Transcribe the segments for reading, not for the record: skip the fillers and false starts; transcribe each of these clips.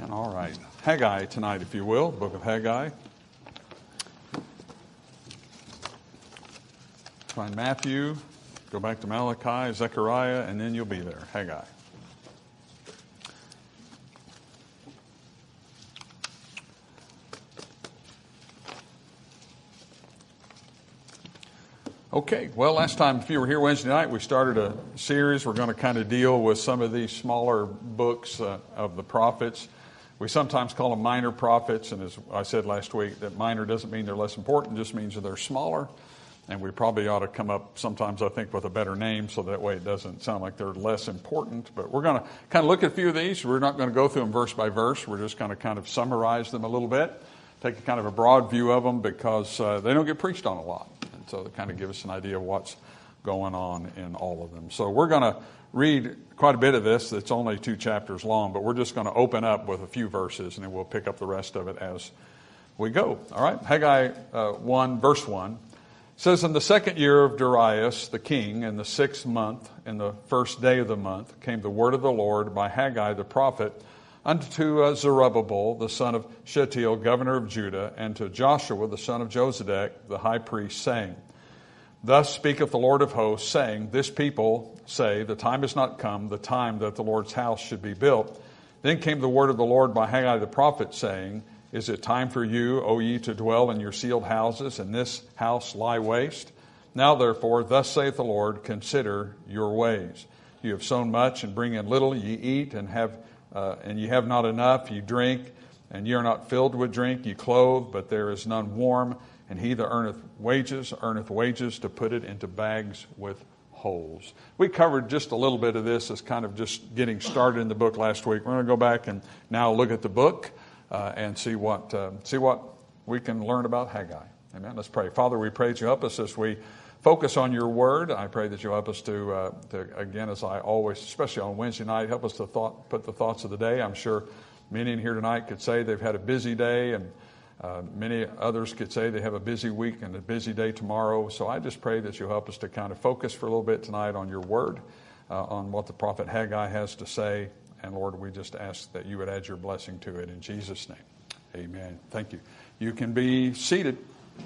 Amen. All right. Haggai tonight, if you will, book of Haggai. Find Matthew, go back to Malachi, Zechariah, and then you'll be there. Haggai. Okay, well, last time, if you were here Wednesday night, we started a series. We're going to kind of deal with some of these smaller books of the prophets. We sometimes call them minor prophets, and as I said last week, that minor doesn't mean they're less important, it just means that they're smaller. And we probably ought to come up sometimes, I think, with a better name so that way it doesn't sound like they're less important. But we're going to kind of look at a few of these. We're not going to go through them verse by verse. We're just going to kind of summarize them a little bit, take a kind of a broad view of them because they don't get preached on a lot. So to kind of give us an idea of what's going on in all of them. So we're going to read quite a bit of this. It's only 2 chapters long, but we're just going to open up with a few verses, and then we'll pick up the rest of it as we go. All right, Haggai 1, verse 1 says, "In the second year of Darius the king, in the 6th month, in the first day of the month, came the word of the Lord by Haggai the prophet unto Zerubbabel the son of Shealtiel, governor of Judah, and to Joshua the son of Josedek, the high priest, saying, Thus speaketh the Lord of hosts, saying, This people say, the time is not come, the time that the Lord's house should be built. Then came the word of the Lord by Haggai the prophet, saying, Is it time for you, O ye, to dwell in your sealed houses, and this house lie waste? Now therefore, thus saith the Lord, consider your ways. You have sown much, and bring in little, ye eat, and ye have not enough, ye drink, and ye are not filled with drink, ye clothe, but there is none warm, and he that earneth wages to put it into bags with holes." We covered just a little bit of this as kind of just getting started in the book last week. We're going to go back and now look at the book and see what we can learn about Haggai. Amen. Let's pray. Father, we pray that you help us as we focus on your word. I pray that you help us to again, as I always, especially on Wednesday night, help us to put the thoughts of the day. I'm sure many in here tonight could say they've had a busy day, and many others could say they have a busy week and a busy day tomorrow. So I just pray that you'll help us to kind of focus for a little bit tonight on your word, on what the prophet Haggai has to say. And Lord, we just ask that you would add your blessing to it in Jesus' name. Amen. Thank you. You can be seated.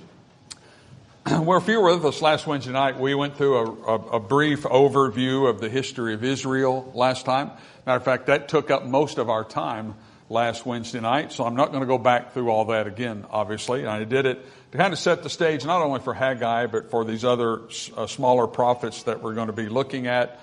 Well, if you were with us last Wednesday night, we went through a brief overview of the history of Israel last time. Matter of fact, that took up most of our time last Wednesday night, so I'm not going to go back through all that again, obviously. And I did it to kind of set the stage not only for Haggai, but for these other smaller prophets that we're going to be looking at.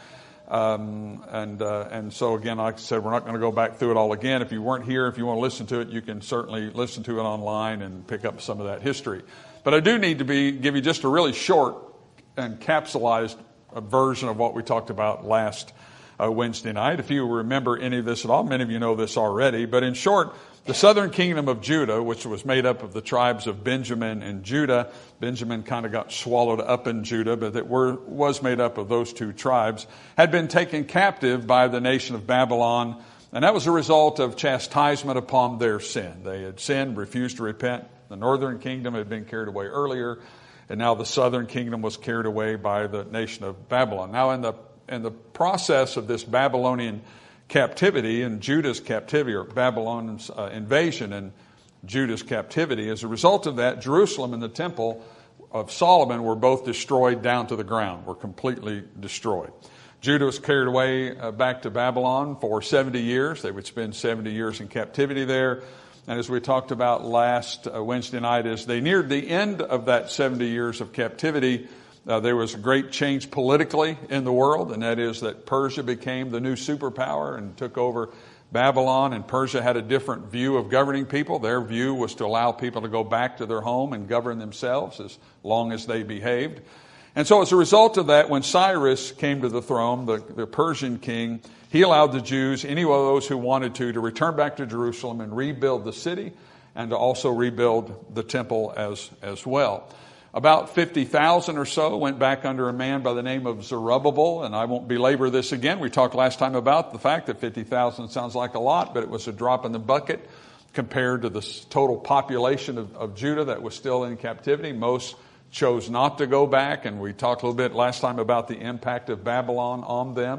And so again, like I said, we're not going to go back through it all again. If you weren't here, if you want to listen to it, you can certainly listen to it online and pick up some of that history. But I do need to give you just a really short and capsulized version of what we talked about last Wednesday night. If you remember any of this at all, many of you know this already, but in short, the southern kingdom of Judah, which was made up of the tribes of Benjamin and Judah, Benjamin kind of got swallowed up in Judah, but it was made up of those two tribes, had been taken captive by the nation of Babylon, and that was a result of chastisement upon their sin. They had sinned, refused to repent. The northern kingdom had been carried away earlier, and now the southern kingdom was carried away by the nation of Babylon. Now in the process of this Babylonian captivity and Judah's captivity, or Babylon's invasion and Judah's captivity, as a result of that, Jerusalem and the temple of Solomon were both destroyed down to the ground, were completely destroyed. Judah was carried away back to Babylon for 70 years. They would spend 70 years in captivity there. And as we talked about last Wednesday night, as they neared the end of that 70 years of captivity, there was a great change politically in the world, and that is that Persia became the new superpower and took over Babylon, and Persia had a different view of governing people. Their view was to allow people to go back to their home and govern themselves as long as they behaved. And so as a result of that, when Cyrus came to the throne, the Persian king, he allowed the Jews, any of those who wanted to return back to Jerusalem and rebuild the city and to also rebuild the temple as well. About 50,000 or so went back under a man by the name of Zerubbabel, and I won't belabor this again. We talked last time about the fact that 50,000 sounds like a lot, but it was a drop in the bucket compared to the total population of Judah that was still in captivity. Most chose not to go back, and we talked a little bit last time about the impact of Babylon on them.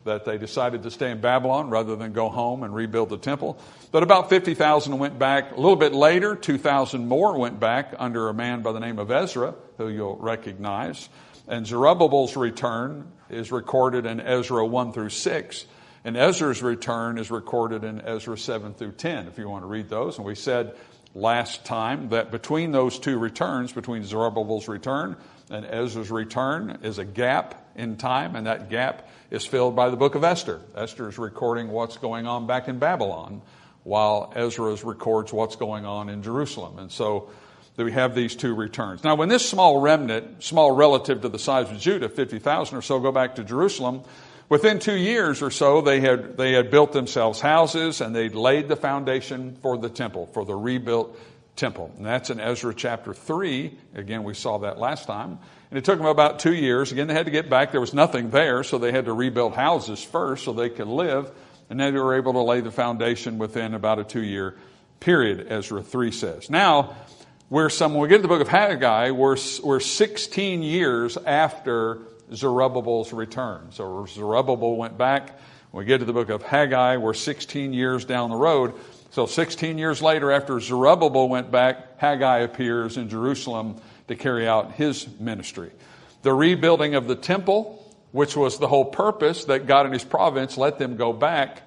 that they decided to stay in Babylon rather than go home and rebuild the temple. But about 50,000 went back. A little bit later, 2,000 more went back under a man by the name of Ezra, who you'll recognize. And Zerubbabel's return is recorded in Ezra 1 through 6. And Ezra's return is recorded in Ezra 7 through 10, if you want to read those. And we said last time that between those two returns, between Zerubbabel's return and Ezra's return, is a gap in time, and that gap is filled by the book of Esther. Esther is recording what's going on back in Babylon, while Ezra records what's going on in Jerusalem. And so we have these two returns. Now, when this small remnant, small relative to the size of Judah, 50,000 or so, go back to Jerusalem, within 2 years or so, they had built themselves houses, and they'd laid the foundation for the temple, for the rebuilt temple. And that's in Ezra chapter 3. Again, we saw that last time. And it took them about 2 years. Again, they had to get back. There was nothing there, so they had to rebuild houses first so they could live. And then they were able to lay the foundation within about a 2-year period, Ezra 3 says. Now, when we get to the book of Haggai, we're 16 years after Zerubbabel's return. So Zerubbabel went back. When we get to the book of Haggai, we're 16 years down the road. So 16 years later, after Zerubbabel went back, Haggai appears in Jerusalem to carry out his ministry. The rebuilding of the temple, which was the whole purpose that God in his providence let them go back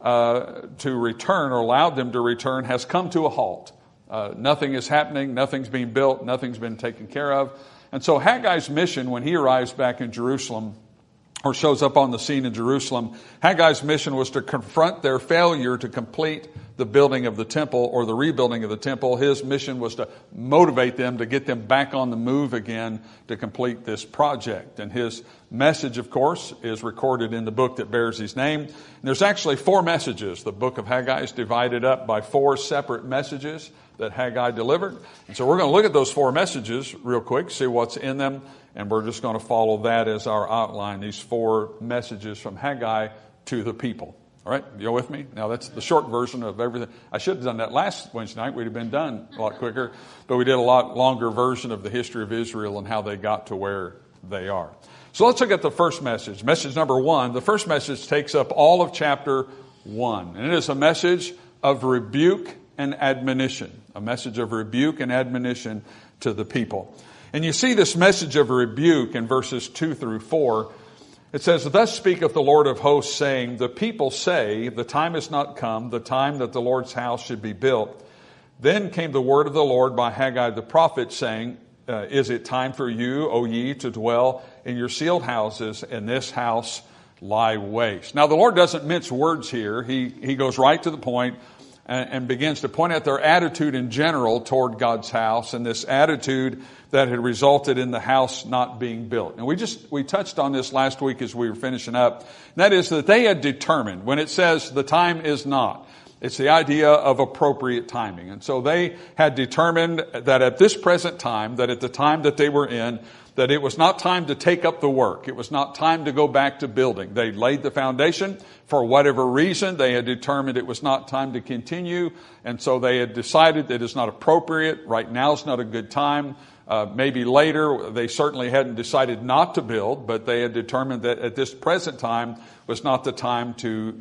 to return, or allowed them to return, has come to a halt. Nothing is happening. Nothing's being built. Nothing's been taken care of. And so Haggai's mission, when he arrives back in Jerusalem, or shows up on the scene in Jerusalem, Haggai's mission was to confront their failure to complete the building of the temple, or the rebuilding of the temple. His mission was to motivate them, to get them back on the move again to complete this project. And his message, of course, is recorded in the book that bears his name. And there's actually 4 messages. The book of Haggai is divided up by 4 separate messages that Haggai delivered. And so we're going to look at those 4 messages real quick, see what's in them, and we're just going to follow that as our outline, these 4 messages from Haggai to the people. All right, you with me? Now, that's the short version of everything. I should have done that last Wednesday night. We'd have been done a lot quicker. But we did a lot longer version of the history of Israel and how they got to where they are. So let's look at the first message. Message number 1. The first message takes up all of chapter 1. And it is a message of rebuke and admonition. A message of rebuke and admonition to the people. And you see this message of rebuke in verses 2 through 4. It says, "Thus speaketh the Lord of hosts, saying, the people say, the time is not come, the time that the Lord's house should be built. Then came the word of the Lord by Haggai the prophet, saying, is it time for you, O ye, to dwell in your sealed houses, and this house lie waste?" Now, the Lord doesn't mince words here. He goes right to the point and begins to point out their attitude in general toward God's house, and this attitude that had resulted in the house not being built. And we touched on this last week as we were finishing up. And that is that they had determined, when it says the time is not, it's the idea of appropriate timing. And so they had determined that at this present time, that at the time that they were in, that it was not time to take up the work. It was not time to go back to building. They laid the foundation. For whatever reason, they had determined it was not time to continue. And so they had decided that it's not appropriate. Right now is not a good time. Maybe later, they certainly hadn't decided not to build, but they had determined that at this present time was not the time to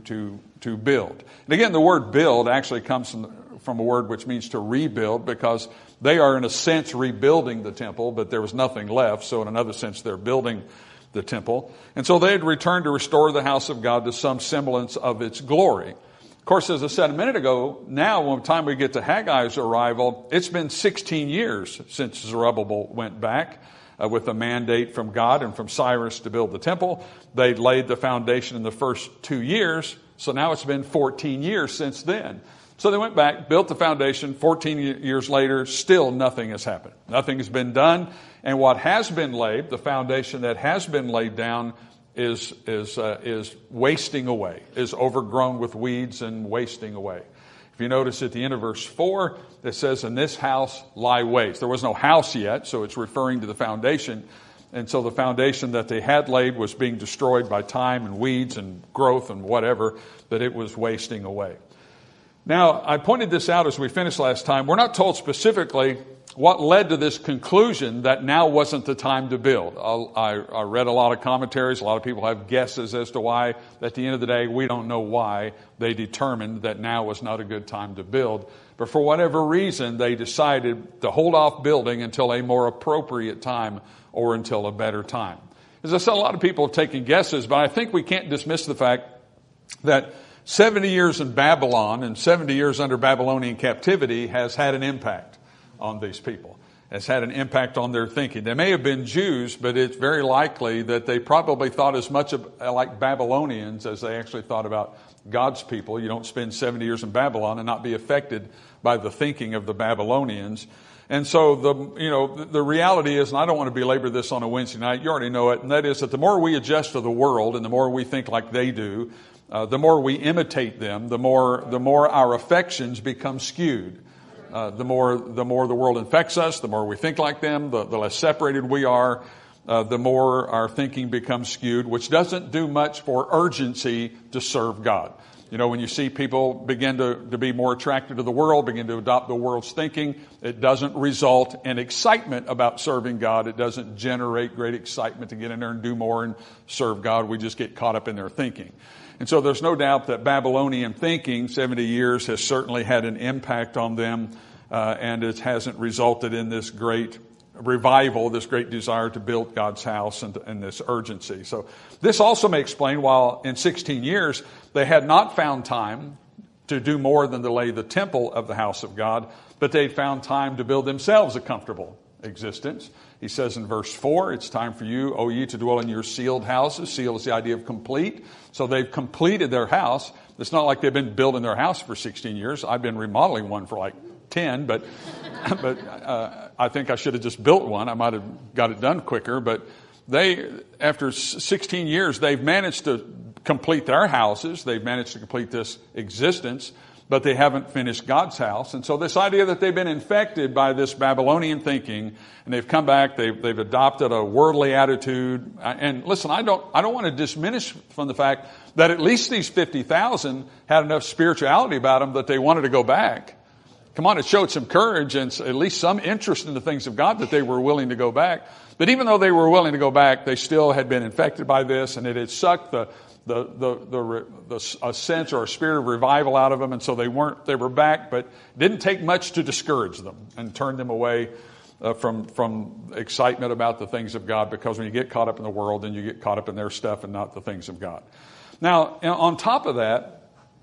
build. And again, the word build actually comes from a word which means to rebuild, because they are in a sense rebuilding the temple, but there was nothing left. So in another sense, they're building the temple. And so they had returned to restore the house of God to some semblance of its glory. Of course, as I said a minute ago, now by the time we get to Haggai's arrival, it's been 16 years since Zerubbabel went back with a mandate from God and from Cyrus to build the temple. They laid the foundation in the first 2 years, so now it's been 14 years since then. So they went back, built the foundation. 14 years later, still nothing has happened. Nothing has been done. And what has been laid, the foundation that has been laid down, is wasting away, is overgrown with weeds and wasting away. If you notice at the end of verse 4, it says, "And this house lie waste." There was no house yet, so it's referring to the foundation. And so the foundation that they had laid was being destroyed by time and weeds and growth and whatever, that it was wasting away. Now, I pointed this out as we finished last time. We're not told specifically what led to this conclusion that now wasn't the time to build? I read a lot of commentaries. A lot of people have guesses as to why. At the end of the day, we don't know why they determined that now was not a good time to build. But for whatever reason, they decided to hold off building until a more appropriate time or until a better time. As I said, a lot of people have taken guesses, but I think we can't dismiss the fact that 70 years in Babylon and 70 years under Babylonian captivity has had an impact on these people. Has had an impact on their thinking. They may have been Jews, but it's very likely that they probably thought as much like Babylonians as they actually thought about God's people. You don't spend 70 years in Babylon and not be affected by the thinking of the Babylonians. And so the reality is, and I don't want to belabor this on a Wednesday night, you already know it, and that is that the more we adjust to the world and the more we think like they do, the more we imitate them, the more our affections become skewed. The more the world infects us, the more we think like them, the less separated we are, the more our thinking becomes skewed, which doesn't do much for urgency to serve God. You know, when you see people begin to be more attracted to the world, begin to adopt the world's thinking, it doesn't result in excitement about serving God. It doesn't generate great excitement to get in there and do more and serve God. We just get caught up in their thinking. And so there's no doubt that Babylonian thinking, 70 years, has certainly had an impact on them, and it hasn't resulted in this great revival, this great desire to build God's house and this urgency. So this also may explain why in 16 years they had not found time to do more than to lay the temple of the house of God, but they found time to build themselves a comfortable existence. He says in verse 4, it's time for you, O ye, to dwell in your sealed houses. Seal is the idea of complete. So they've completed their house. It's not like they've been building their house for 16 years. I've been remodeling one for like 10, but I think I should have just built one. I might have got it done quicker. But after 16 years, they've managed to complete their houses. They've managed to complete this existence, but they haven't finished God's house. And so this idea that they've been infected by this Babylonian thinking, and they've come back, they've adopted a worldly attitude. And listen, I don't want to diminish from the fact that at least these 50,000 had enough spirituality about them that they wanted to go back. Come on, it showed some courage and at least some interest in the things of God that they were willing to go back. But even though they were willing to go back, they still had been infected by this, and it had sucked a sense or a spirit of revival out of them, and so they were back, but it didn't take much to discourage them and turn them away from excitement about the things of God, because when you get caught up in the world, then you get caught up in their stuff and not the things of God. Now, on top of that,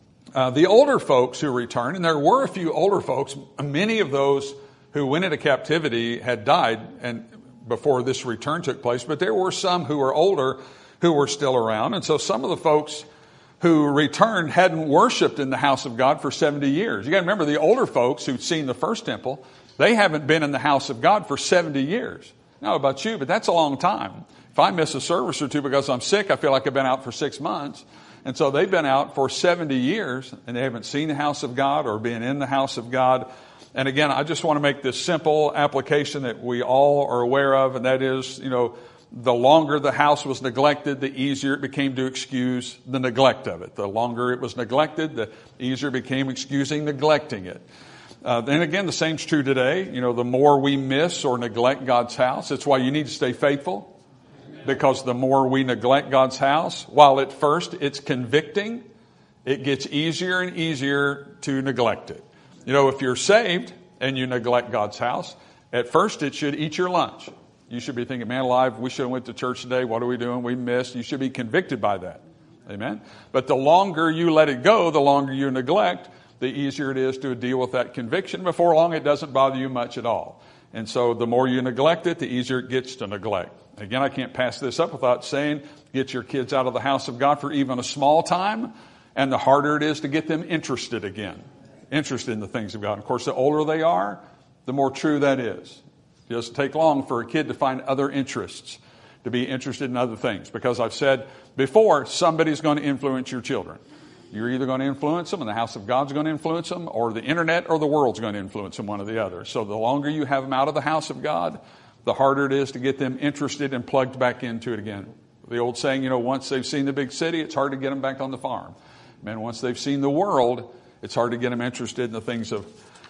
the older folks who returned, and there were a few older folks, many of those who went into captivity had died and before this return took place, but there were some who were older who were still around. And so some of the folks who returned hadn't worshiped in the house of God for 70 years. You got to remember, the older folks who'd seen the first temple, they haven't been in the house of God for 70 years. I don't know about you, but that's a long time. If I miss a service or two because I'm sick, I feel like I've been out for 6 months. And so they've been out for 70 years, and they haven't seen the house of God or been in the house of God. And again, I just want to make this simple application that we all are aware of, and that is, the longer the house was neglected, the easier it became to excuse the neglect of it. The longer it was neglected, the easier it became excusing neglecting it. Then again, the same's true today. The more we miss or neglect God's house, it's why you need to stay faithful. Because the more we neglect God's house, while at first it's convicting, it gets easier and easier to neglect it. If you're saved and you neglect God's house, at first it should eat your lunch. You should be thinking, man alive, we should have went to church today. What are we doing? We missed. You should be convicted by that. Amen. But the longer you let it go, the longer you neglect, the easier it is to deal with that conviction. Before long, it doesn't bother you much at all. And so the more you neglect it, the easier it gets to neglect. Again, I can't pass this up without saying, get your kids out of the house of God for even a small time, and the harder it is to get them interested again. Interested in the things of God. And of course, the older they are, the more true that is. It doesn't take long for a kid to find other interests, to be interested in other things. Because I've said before, somebody's going to influence your children. You're either going to influence them, and the house of God's going to influence them, or the internet or the world's going to influence them, one or the other. So the longer you have them out of the house of God, the harder it is to get them interested and plugged back into it again. The old saying, once they've seen the big city, it's hard to get them back on the farm. Man, once they've seen the world, it's hard to get them interested in the things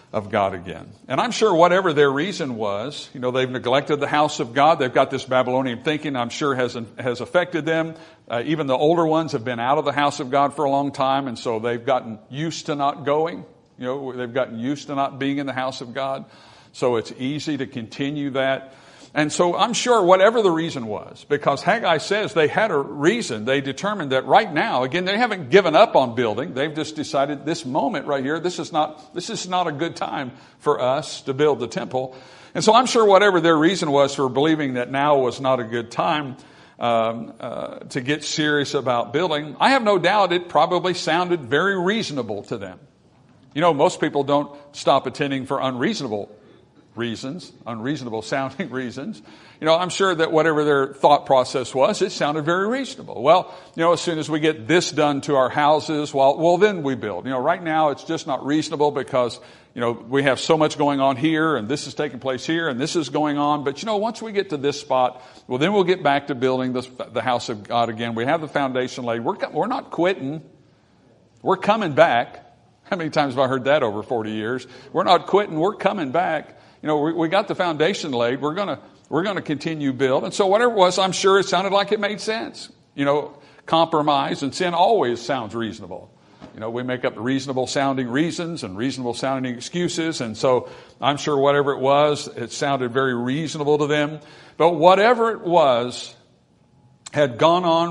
of God again. And I'm sure whatever their reason was, they've neglected the house of God. They've got this Babylonian thinking, I'm sure has affected them. Even the older ones have been out of the house of God for a long time, and so they've gotten used to not going. They've gotten used to not being in the house of God. So it's easy to continue that. And so I'm sure whatever the reason was, because Haggai says they had a reason. They determined that right now, again, they haven't given up on building. They've just decided this moment right here, this is not a good time for us to build the temple. And so I'm sure whatever their reason was for believing that now was not a good time to get serious about building, I have no doubt it probably sounded very reasonable to them. Most people don't stop attending for unreasonable sounding reasons. I'm sure that whatever their thought process was, it sounded very reasonable. Well, as soon as we get this done to our houses, well, then we build. Right now it's just not reasonable because, we have so much going on here and this is taking place here and this is going on. But, once we get to this spot, well, then we'll get back to building the house of God again. We have the foundation laid. We're not quitting. We're coming back. How many times have I heard that over 40 years? We're not quitting. We're coming back. We got the foundation laid. We're going to continue build. And so whatever it was, I'm sure it sounded like it made sense. Compromise and sin always sounds reasonable. We make up reasonable sounding reasons and reasonable sounding excuses. And so I'm sure whatever it was, it sounded very reasonable to them. But whatever it was had gone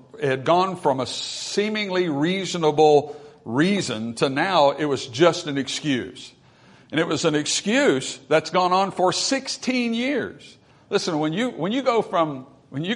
from a seemingly reasonable reason to now it was just an excuse. And it was an excuse that's gone on for 16 years. Listen, when you go from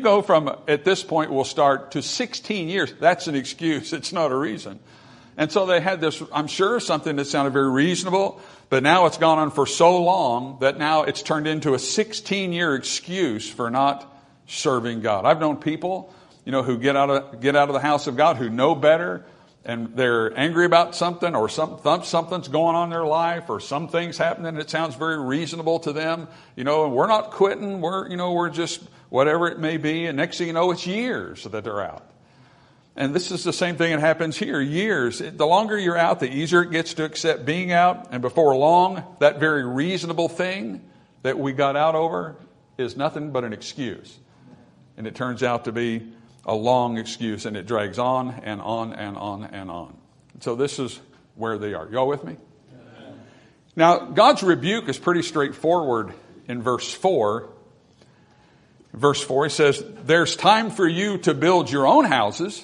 at this point we'll start to 16 years, that's an excuse. It's not a reason. And so they had this, I'm sure, something that sounded very reasonable, but now it's gone on for so long that now it's turned into a 16-year excuse for not serving God. I've known people, who get out of the house of God who know better, and they're angry about something or something's going on in their life or some things happening that sounds very reasonable to them, and we're not quitting. We're just whatever it may be. And next thing you know, it's years that they're out. And this is the same thing that happens here. Years. The longer you're out, the easier it gets to accept being out. And before long, that very reasonable thing that we got out over is nothing but an excuse. And it turns out to be a long excuse, and it drags on and on and on and on. So this is where they are. Y'all with me? Now, God's rebuke is pretty straightforward in verse 4. In verse 4, he says, there's time for you to build your own houses,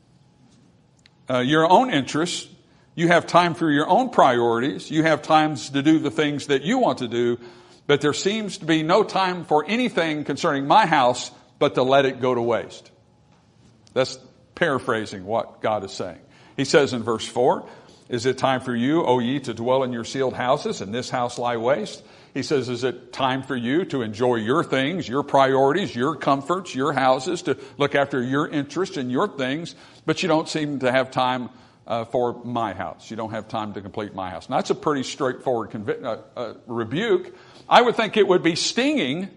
your own interests. You have time for your own priorities. You have times to do the things that you want to do, but there seems to be no time for anything concerning my house but to let it go to waste. That's paraphrasing what God is saying. He says in verse 4, is it time for you, O ye, to dwell in your sealed houses, and this house lie waste? He says, is it time for you to enjoy your things, your priorities, your comforts, your houses, to look after your interests and your things, but you don't seem to have time for my house. You don't have time to complete my house. Now, that's a pretty straightforward rebuke. I would think it would be stinging.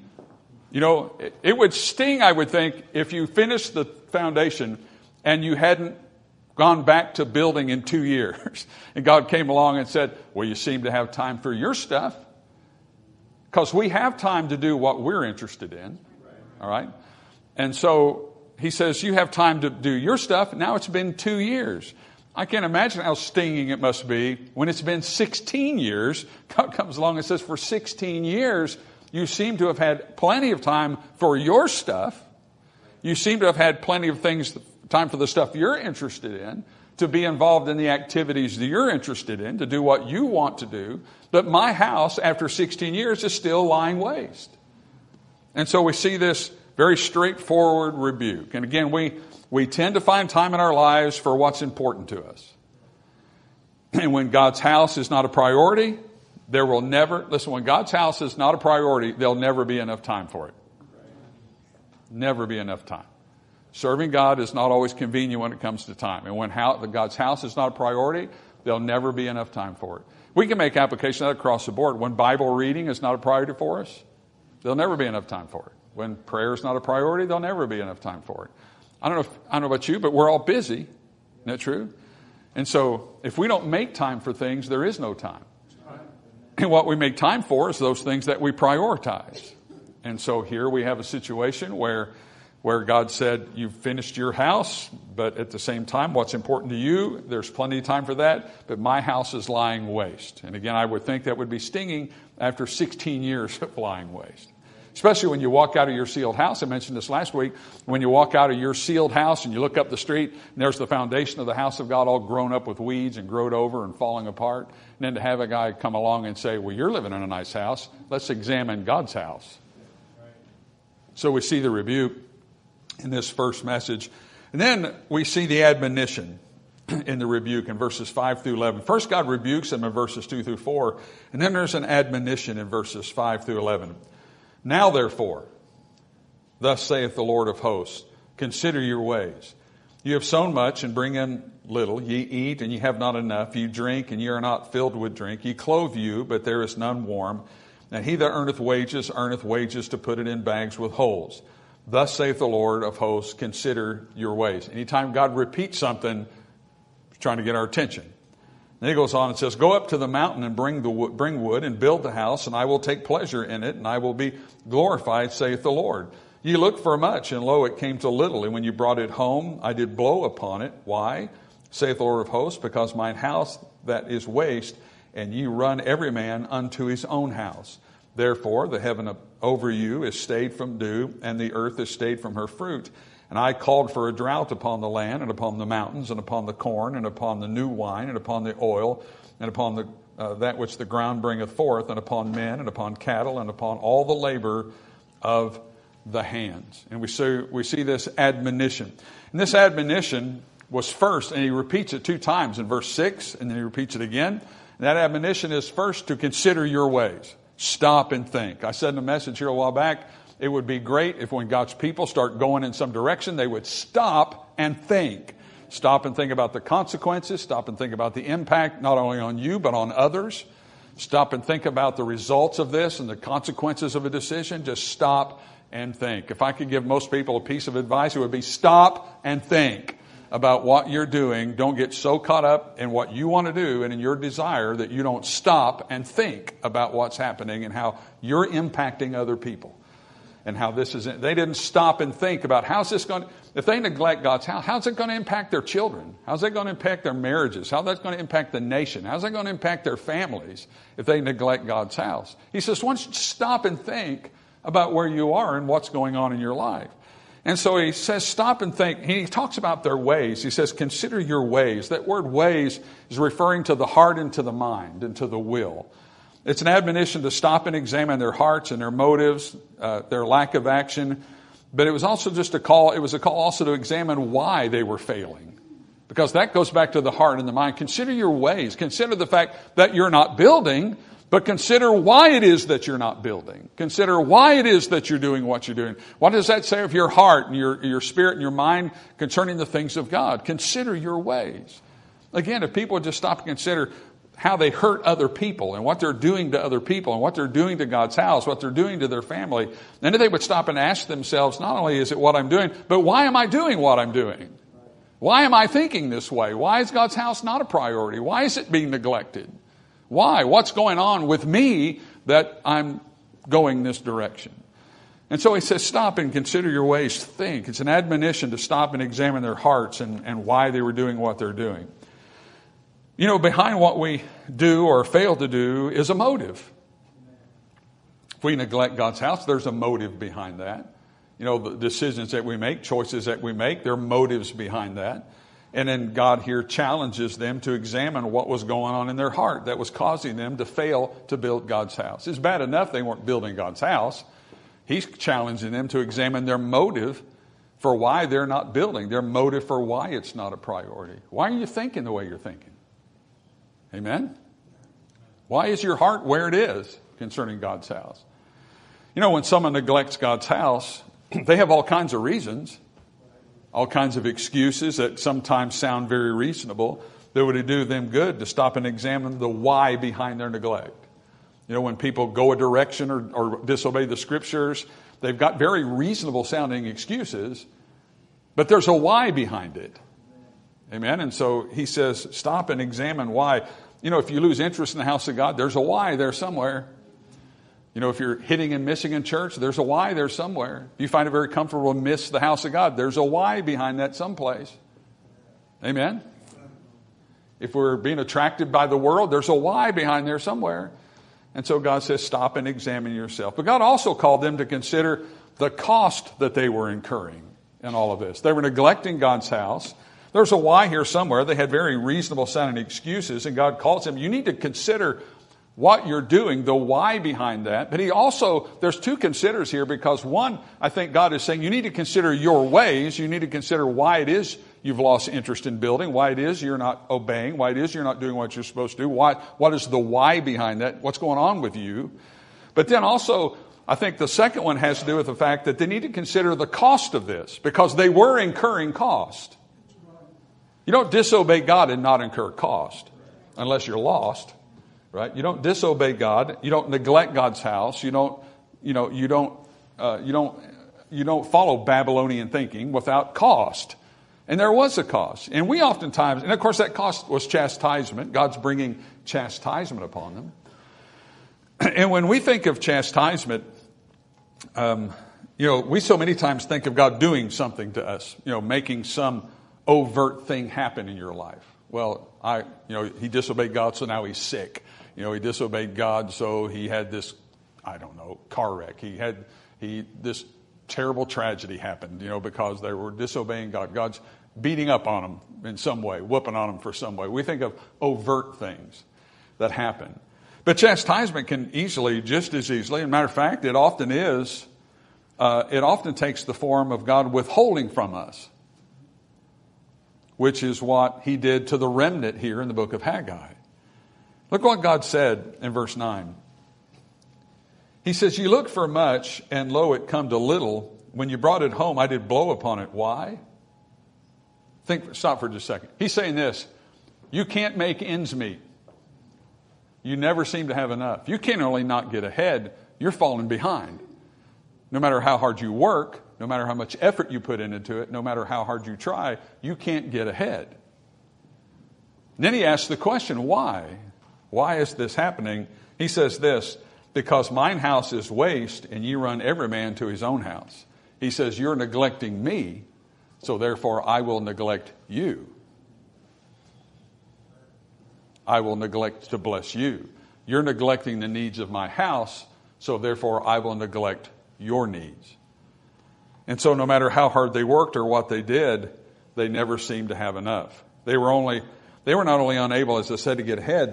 It would sting, I would think, if you finished the foundation and you hadn't gone back to building in 2 years. And God came along and said, well, you seem to have time for your stuff. Because we have time to do what we're interested in. All right? And so he says, you have time to do your stuff. Now it's been 2 years. I can't imagine how stinging it must be when it's been 16 years. God comes along and says, for 16 years, you seem to have had plenty of time for your stuff. You seem to have had plenty of time for the stuff you're interested in, to be involved in the activities that you're interested in, to do what you want to do. But my house, after 16 years, is still lying waste. And so we see this very straightforward rebuke. And again, we tend to find time in our lives for what's important to us. And when God's house is not a priority, when God's house is not a priority, there'll never be enough time for it. Never be enough time. Serving God is not always convenient when it comes to time. And when God's house is not a priority, there'll never be enough time for it. We can make application of that across the board. When Bible reading is not a priority for us, there'll never be enough time for it. When prayer is not a priority, there'll never be enough time for it. I don't know about you, but we're all busy. Isn't that true? And so if we don't make time for things, there is no time. And what we make time for is those things that we prioritize. And so here we have a situation where God said, you've finished your house, but at the same time, what's important to you, there's plenty of time for that, but my house is lying waste. And again, I would think that would be stinging after 16 years of lying waste. Especially when you walk out of your sealed house. I mentioned this last week. When you walk out of your sealed house and you look up the street, and there's the foundation of the house of God all grown up with weeds and growed over and falling apart. And then to have a guy come along and say, well, you're living in a nice house. Let's examine God's house. So we see the rebuke in this first message. And then we see the admonition in the rebuke in verses 5 through 11. First, God rebukes them in verses 2 through 4. And then there's an admonition in verses 5 through 11. Now, therefore, thus saith the Lord of hosts, consider your ways. You have sown much and bring in little. Ye eat and ye have not enough. You drink and ye are not filled with drink. Ye clothe you, but there is none warm. And he that earneth wages to put it in bags with holes. Thus saith the Lord of hosts, consider your ways. Anytime God repeats something, he's trying to get our attention. Then he goes on and says, go up to the mountain and bring wood and build the house, and I will take pleasure in it, and I will be glorified, saith the Lord. Ye looked for much, and lo, it came to little. And when you brought it home, I did blow upon it. Why? Saith the Lord of hosts, because mine house that is waste, and ye run every man unto his own house. Therefore, the heaven over you is stayed from dew, and the earth is stayed from her fruit. And I called for a drought upon the land, and upon the mountains, and upon the corn, and upon the new wine, and upon the oil, and upon that which the ground bringeth forth, and upon men, and upon cattle, and upon all the labor of the hands. And we see this admonition. And this admonition was first, and he repeats it 2 times in verse 6, and then he repeats it again. And that admonition is first to consider your ways. Stop and think. I said in a message here a while back, it would be great if when God's people start going in some direction, they would stop and think. Stop and think about the consequences. Stop and think about the impact, not only on you, but on others. Stop and think about the results of this and the consequences of a decision. Just stop and think. If I could give most people a piece of advice, it would be stop and think about what you're doing. Don't get so caught up in what you want to do and in your desire that you don't stop and think about what's happening and how you're impacting other people. And how this is, they didn't stop and think about how's this going to, if they neglect God's house, how's it going to impact their children? How's that going to impact their marriages? How's that going to impact the nation? How's that going to impact their families if they neglect God's house? He says, once you stop and think about where you are and what's going on in your life. And so he says, stop and think. He talks about their ways. He says, consider your ways. That word ways is referring to the heart and to the mind and to the will. It's an admonition to stop and examine their hearts and their motives, their lack of action. But it was also just a call. It was a call also to examine why they were failing. Because that goes back to the heart and the mind. Consider your ways. Consider the fact that you're not building, but consider why it is that you're not building. Consider why it is that you're doing what you're doing. What does that say of your heart and your spirit and your mind concerning the things of God? Consider your ways. Again, if people would just stop and consider how they hurt other people and what they're doing to other people and what they're doing to God's house, what they're doing to their family, then they would stop and ask themselves, not only is it what I'm doing, but why am I doing what I'm doing? Why am I thinking this way? Why is God's house not a priority? Why is it being neglected? Why? What's going on with me that I'm going this direction? And so he says, stop and consider your ways. Think. It's an admonition to stop and examine their hearts and why they were doing what they're doing. You know, behind what we do or fail to do is a motive. If we neglect God's house, there's a motive behind that. You know, the decisions that we make, choices that we make, there are motives behind that. And then God here challenges them to examine what was going on in their heart that was causing them to fail to build God's house. It's bad enough they weren't building God's house. He's challenging them to examine their motive for why they're not building, their motive for why it's not a priority. Why are you thinking the way you're thinking? Amen? Why is your heart where it is concerning God's house? You know, when someone neglects God's house, they have all kinds of reasons, all kinds of excuses that sometimes sound very reasonable that would do them good to stop and examine the why behind their neglect. You know, when people go a direction or disobey the scriptures, they've got very reasonable sounding excuses, but there's a why behind it. Amen. And so he says, stop and examine why. if you lose interest in the house of God, there's a why there somewhere. If you're hitting and missing in church, there's a why there somewhere. If you find it very comfortable to miss the house of God, there's a why behind that someplace. Amen? If we're being attracted by the world, there's a why behind there somewhere. And so God says, stop and examine yourself. But God also called them to consider the cost that they were incurring in all of this. They were neglecting God's house. There's a why here somewhere. They had very reasonable sounding excuses, and God calls them, you need to consider what you're doing, the why behind that. But he also, there's two considers here, because one, I think God is saying you need to consider your ways. You need to consider why it is you've lost interest in building, why it is you're not obeying, why it is you're not doing what you're supposed to do. What is the why behind that? What's going on with you? But then also, I think the second one has to do with the fact that they need to consider the cost of this, because they were incurring cost. You don't disobey God and not incur cost unless you're lost. Right? You don't disobey God. You don't neglect God's house. You don't follow Babylonian thinking without cost. And there was a cost. And we oftentimes, and of course that cost was chastisement. God's bringing chastisement upon them. And when we think of chastisement, we so many times think of God doing something to us, making some overt thing happen in your life. Well, he disobeyed God, so now he's sick. He disobeyed God, so he had this, car wreck. This terrible tragedy happened, because they were disobeying God. God's beating up on them in some way, whooping on them for some way. We think of overt things that happen. But chastisement can just as easily, as a matter of fact, it often is, it often takes the form of God withholding from us, which is what he did to the remnant here in the book of Haggai. Look what God said in verse 9. He says, you looked for much, and lo, it come to little. When you brought it home, I did blow upon it. Why? Stop for just a second. He's saying this, you can't make ends meet. You never seem to have enough. You can't only not get ahead, you're falling behind. No matter how hard you work, no matter how much effort you put into it, no matter how hard you try, you can't get ahead. And then he asks the question, why? Why is this happening? He says this, because mine house is waste, and ye run every man to his own house. He says, you're neglecting me, so therefore I will neglect you. I will neglect to bless you. You're neglecting the needs of my house, so therefore I will neglect your needs. And so no matter how hard they worked or what they did, they never seemed to have enough. They were not only unable, as I said, to get ahead,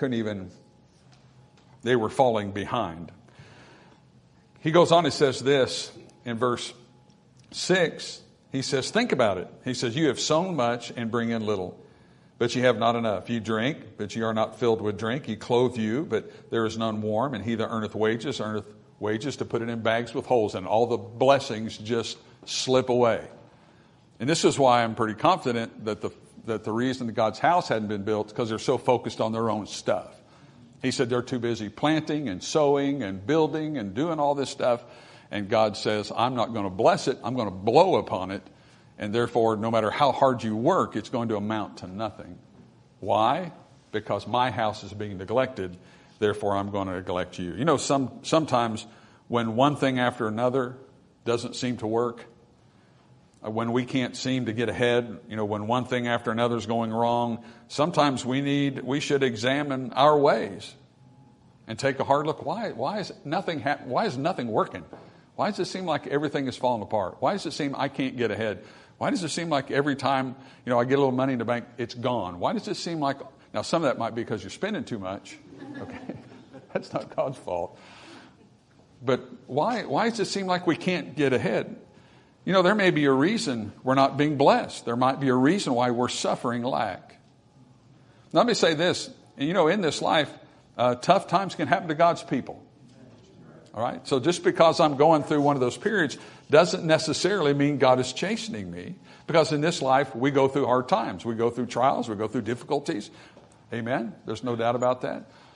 they were falling behind. He goes on and says this in verse 6. He says, think about it. He says, you have sown much and bring in little, but ye have not enough. You drink, but ye are not filled with drink. Ye clothe you, but there is none warm. And he that earneth wages to put it in bags with holes in. All the blessings just slip away. And this is why I'm pretty confident that the reason that God's house hadn't been built is because they're so focused on their own stuff. He said they're too busy planting and sowing and building and doing all this stuff. And God says, I'm not going to bless it. I'm going to blow upon it. And therefore, no matter how hard you work, it's going to amount to nothing. Why? Because my house is being neglected. Therefore, I'm going to neglect you. Sometimes when one thing after another doesn't seem to work, when we can't seem to get ahead, when one thing after another is going wrong, sometimes we should examine our ways and take a hard look. Why is nothing working? Why does it seem like everything is falling apart? Why does it seem I can't get ahead? Why does it seem like every time, I get a little money in the bank, it's gone? Why does it seem like, now some of that might be because you're spending too much. Okay. That's not God's fault. But why does it seem like we can't get ahead? There may be a reason we're not being blessed. There might be a reason why we're suffering lack. Let me say this. In this life, tough times can happen to God's people. All right? So just because I'm going through one of those periods doesn't necessarily mean God is chastening me. Because in this life, we go through hard times. We go through trials. We go through difficulties. Amen? There's no doubt about that.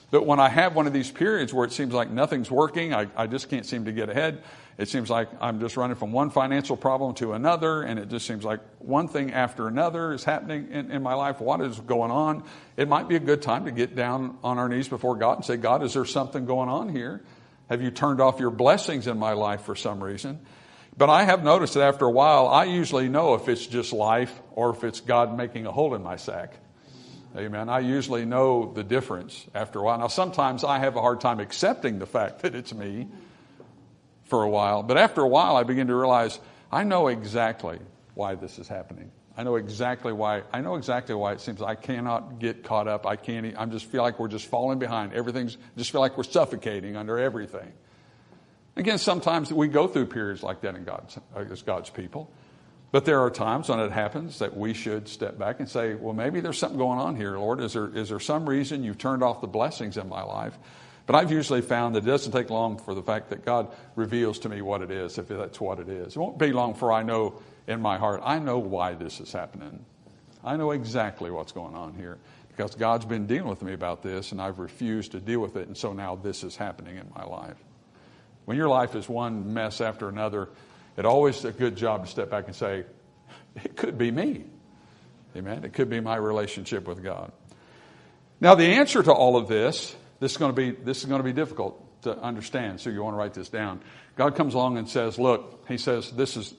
But when I have one of these periods where it seems like nothing's working, I just can't seem to get ahead. It seems like I'm just running from one financial problem to another, and it just seems like one thing after another is happening in my life. What is going on? It might be a good time to get down on our knees before God and say, God, is there something going on here? Have you turned off your blessings in my life for some reason? But I have noticed that after a while, I usually know if it's just life or if it's God making a hole in my sack. Amen. I usually know the difference after a while. Now, sometimes I have a hard time accepting the fact that it's me for a while. But after a while, I begin to realize I know exactly why this is happening. I know exactly why it seems I cannot get caught up. I just feel like we're just falling behind. Just feel like we're suffocating under everything. Again, sometimes we go through periods like that as God's people. But there are times when it happens that we should step back and say, well, maybe there's something going on here, Lord. Is there some reason you've turned off the blessings in my life? But I've usually found that it doesn't take long for the fact that God reveals to me what it is, if that's what it is. It won't be long for I know in my heart, I know why this is happening. I know exactly what's going on here because God's been dealing with me about this and I've refused to deal with it. And so now this is happening in my life. When your life is one mess after another, it's always a good job to step back and say, it could be me. Amen. It could be my relationship with God. Now, the answer to all of this is going to be difficult to understand, so you want to write this down. God comes along and says, look, he says,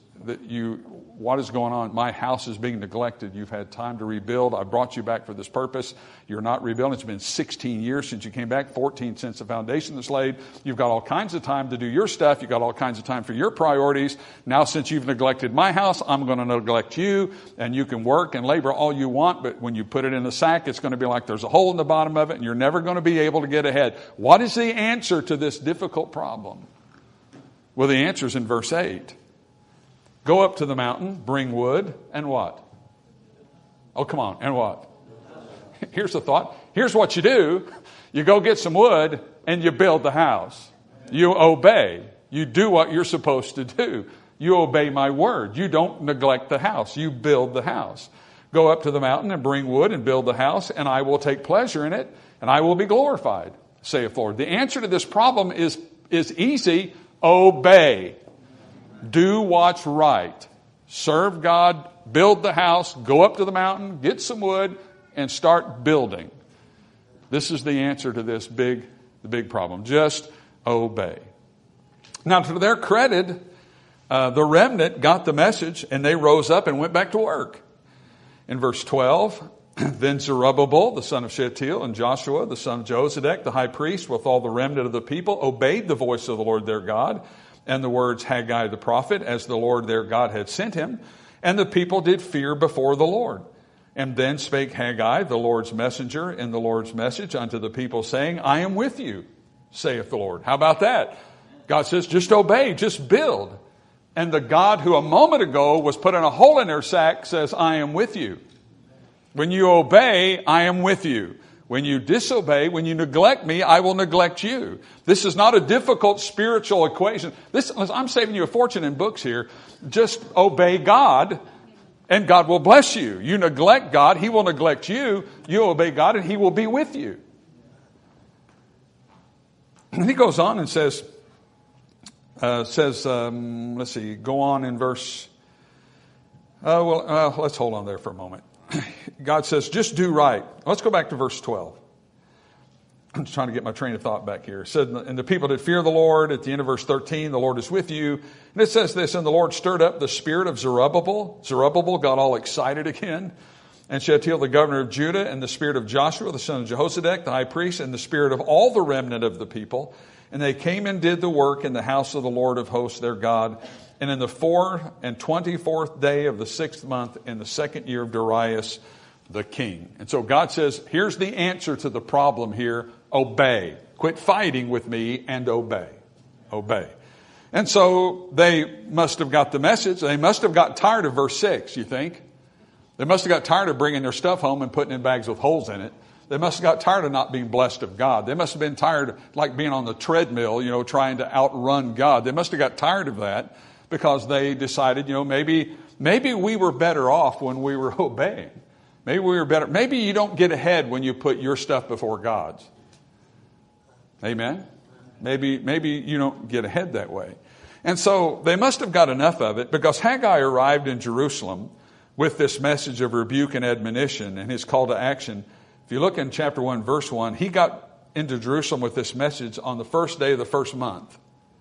what is going on? My house is being neglected. You've had time to rebuild. I brought you back for this purpose. You're not rebuilding. It's been 16 years since you came back, 14 since the foundation was laid. You've got all kinds of time to do your stuff. You've got all kinds of time for your priorities. Now, since you've neglected my house, I'm going to neglect you, and you can work and labor all you want, but when you put it in the sack, it's going to be like there's a hole in the bottom of it, and you're never going to be able to get ahead. What is the answer to this difficult problem? Well, the answer is in verse 8. Go up to the mountain, bring wood, and what? Oh, come on, and what? Here's the thought. Here's what you do. You go get some wood, and you build the house. You obey. You do what you're supposed to do. You obey my word. You don't neglect the house. You build the house. Go up to the mountain and bring wood and build the house, and I will take pleasure in it, and I will be glorified, saith the Lord. The answer to this problem is easy. Obey. Do what's right. Serve God, build the house, go up to the mountain, get some wood, and start building. This is the answer to this big problem. Just obey. Now, to their credit, the remnant got the message, and they rose up and went back to work. In verse 12, then Zerubbabel, the son of Shealtiel, and Joshua, the son of Jehozadak, the high priest, with all the remnant of the people, obeyed the voice of the Lord their God, and the words Haggai the prophet, as the Lord their God had sent him. And the people did fear before the Lord. And then spake Haggai, the Lord's messenger, in the Lord's message unto the people, saying, I am with you, saith the Lord. How about that? God says, just obey, just build. And the God who a moment ago was putting a hole in their sack says, I am with you. When you obey, I am with you. When you disobey, when you neglect me, I will neglect you. This is not a difficult spiritual equation. I'm saving you a fortune in books here. Just obey God, and God will bless you. You neglect God, He will neglect you. You obey God, and He will be with you. And he goes on and says, let's see, go on in verse, let's hold on there for a moment. God says, just do right. Let's go back to verse 12. I'm just trying to get my train of thought back here. It said, and the people did fear the Lord. At the end of verse 13, the Lord is with you. And it says this, and the Lord stirred up the spirit of Zerubbabel. Zerubbabel got all excited again. And Shealtiel, the governor of Judah, and the spirit of Joshua, the son of Jehozadak, the high priest, and the spirit of all the remnant of the people. And they came and did the work in the house of the Lord of hosts, their God. And in the 24th day of the 6th month, in the 2nd year of Darius, the king. And so God says, here's the answer to the problem here. Obey. Quit fighting with me and obey. Obey. And so they must have got the message. They must have got tired of verse 6, you think? They must have got tired of bringing their stuff home and putting it in bags with holes in it. They must have got tired of not being blessed of God. They must have been tired, like being on the treadmill, trying to outrun God. They must have got tired of that because they decided, maybe we were better off when we were obeying. Maybe we were better. Maybe you don't get ahead when you put your stuff before God's. Amen? Maybe you don't get ahead that way. And so they must have got enough of it, because Haggai arrived in Jerusalem with this message of rebuke and admonition and his call to action. If you look in chapter 1, verse 1, he got into Jerusalem with this message on the first day of the first month.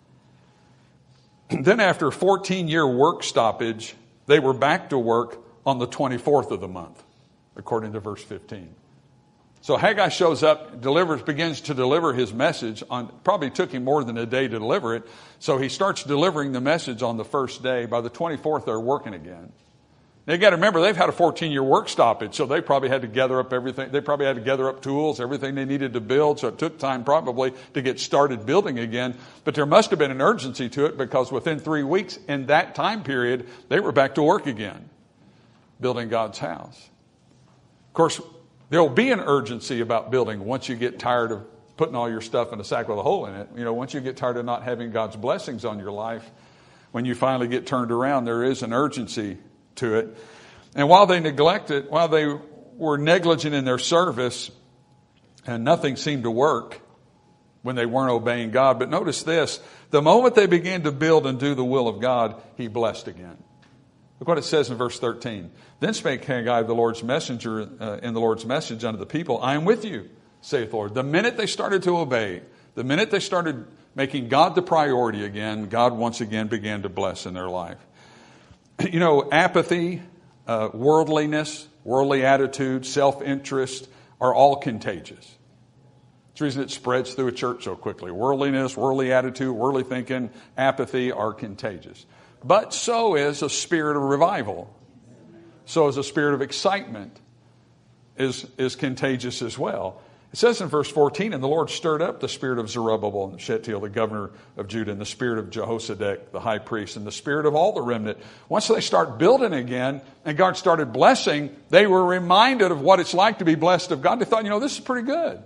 Then after a 14-year work stoppage, they were back to work on the 24th of the month, according to verse 15. So Haggai shows up, begins to deliver his message. Probably took him more than a day to deliver it. So he starts delivering the message on the first day. By the 24th, they're working again. Now you got to remember, they've had a 14-year work stoppage, so they probably had to gather up everything. They probably had to gather up tools, everything they needed to build. So it took time probably to get started building again. But there must have been an urgency to it, because within 3 weeks in that time period, they were back to work again, building God's house. Of course, there will be an urgency about building once you get tired of putting all your stuff in a sack with a hole in it. Once you get tired of not having God's blessings on your life, when you finally get turned around, there is an urgency to it. And while they were negligent in their service, and nothing seemed to work when they weren't obeying God. But notice this, the moment they began to build and do the will of God, he blessed again. Look what it says in verse 13. Then spake Haggai, the Lord's messenger, in the Lord's message unto the people, I am with you, saith the Lord. The minute they started to obey, the minute they started making God the priority again, God once again began to bless in their life. Apathy, worldliness, worldly attitude, self-interest are all contagious. That's the reason it spreads through a church so quickly. Worldliness, worldly attitude, worldly thinking, apathy are contagious. But so is a spirit of revival. So is a spirit of excitement is contagious as well. It says in verse 14, and the Lord stirred up the spirit of Zerubbabel and Shealtiel, the governor of Judah, and the spirit of Jehozadak, the high priest, and the spirit of all the remnant. Once they start building again and God started blessing, they were reminded of what it's like to be blessed of God. They thought, this is pretty good.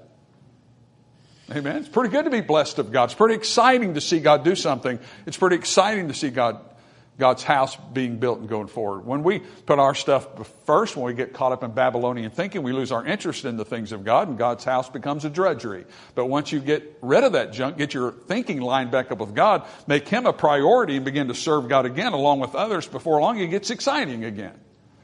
Amen. It's pretty good to be blessed of God. It's pretty exciting to see God do something. It's pretty exciting to see God's house being built and going forward. When we put our stuff first, when we get caught up in Babylonian thinking, we lose our interest in the things of God, and God's house becomes a drudgery. But once you get rid of that junk, get your thinking lined back up with God, make him a priority and begin to serve God again along with others, before long it gets exciting again.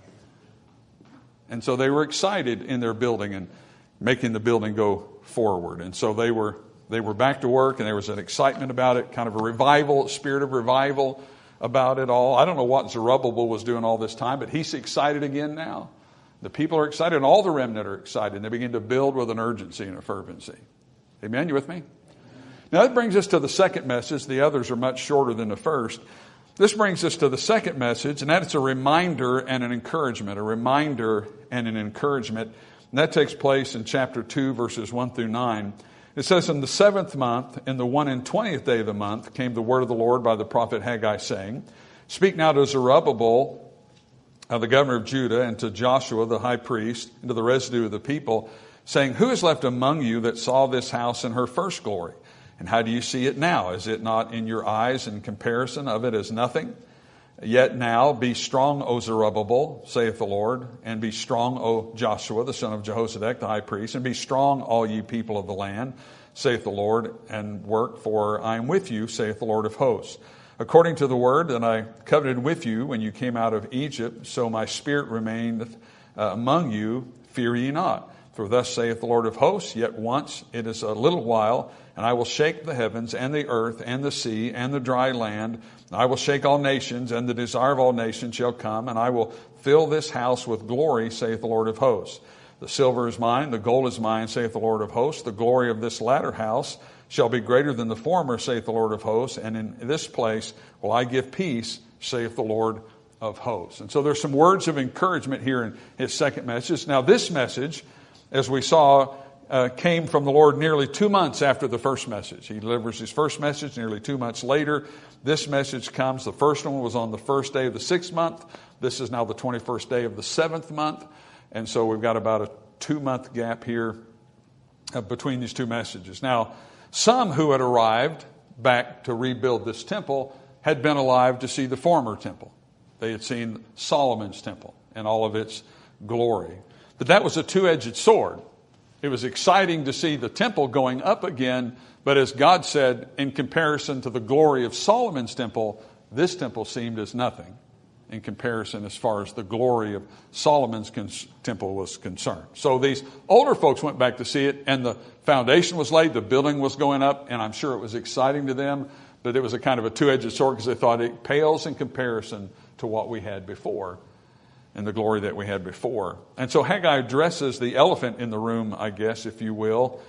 And so they were excited in their building and making the building go forward. And so they were back to work, and there was an excitement about it, kind of a revival, spirit of revival about it all. I don't know what Zerubbabel was doing all this time, but he's excited again now. The people are excited, and all the remnant are excited, and they begin to build with an urgency and a fervency. Amen? You with me? Now that brings us to the second message. The others are much shorter than the first. This brings us to the second message, and that is a reminder and an encouragement. A reminder and an encouragement. And that takes place in chapter 2, verses 1 through 9. It says, in the 7th month, in the 120th day of the month, came the word of the Lord by the prophet Haggai, saying, Speak now to Zerubbabel, the governor of Judah, and to Joshua, the high priest, and to the residue of the people, saying, Who is left among you that saw this house in her first glory? And how do you see it now? Is it not in your eyes in comparison of it as nothing? Yet now be strong, O Zerubbabel, saith the Lord, and be strong, O Joshua, the son of Jehozadak, the high priest, and be strong, all ye people of the land, saith the Lord, and work, for I am with you, saith the Lord of hosts. According to the word that I covenanted with you when you came out of Egypt, so my spirit remaineth among you, fear ye not. For thus saith the Lord of hosts, yet once it is a little while, and I will shake the heavens and the earth and the sea and the dry land. I will shake all nations, and the desire of all nations shall come, and I will fill this house with glory, saith the Lord of hosts. The silver is mine, the gold is mine, saith the Lord of hosts. The glory of this latter house shall be greater than the former, saith the Lord of hosts. And in this place will I give peace, saith the Lord of hosts. And so there's some words of encouragement here in his second message. Now this message, as we saw, came from the Lord nearly 2 months after the first message. He delivers his first message nearly 2 months later. This message comes. The first one was on the first day of the 6th month. This is now the 21st day of the 7th month. And so we've got about a 2-month gap here between these two messages. Now, some who had arrived back to rebuild this temple had been alive to see the former temple. They had seen Solomon's temple and all of its glory. But that was a two-edged sword. It was exciting to see the temple going up again, but as God said, in comparison to the glory of Solomon's temple, this temple seemed as nothing in comparison as far as the glory of Solomon's temple was concerned. So these older folks went back to see it, and the foundation was laid, the building was going up, and I'm sure it was exciting to them, but it was a kind of a two-edged sword because they thought it pales in comparison to what we had before and the glory that we had before. And so Haggai addresses the elephant in the room, I guess, if you will,